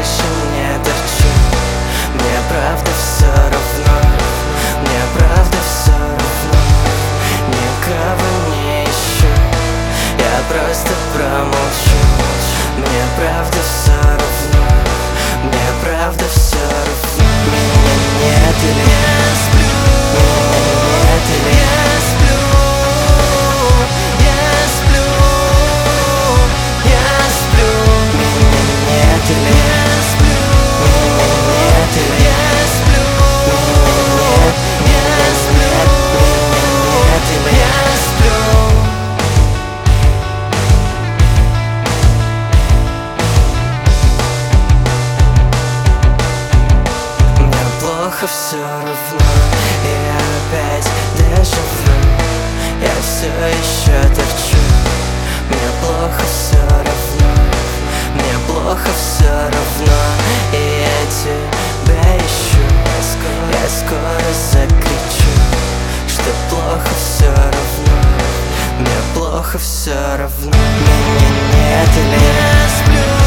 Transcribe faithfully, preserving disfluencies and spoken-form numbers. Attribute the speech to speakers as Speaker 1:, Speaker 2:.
Speaker 1: дальше не торчу. Мне правда все равно, мне правда все равно. Никого не ищу, я просто промолчу. Мне правда все равно, мне правда все равно. Меня нет или я сплю, меня нет или я сплю, я сплю, я сплю. Меня нет или я сплю, меня нет или я сплю, меня нет, я сплю, меня нет или я сплю. Плохо все равно, и я опять дежавю. Я все еще торчу. Мне плохо все равно, мне плохо все равно, и я тебя ищу. Я скоро, я скоро закричу, что плохо все равно, мне плохо все равно. Меня нет или я сплю.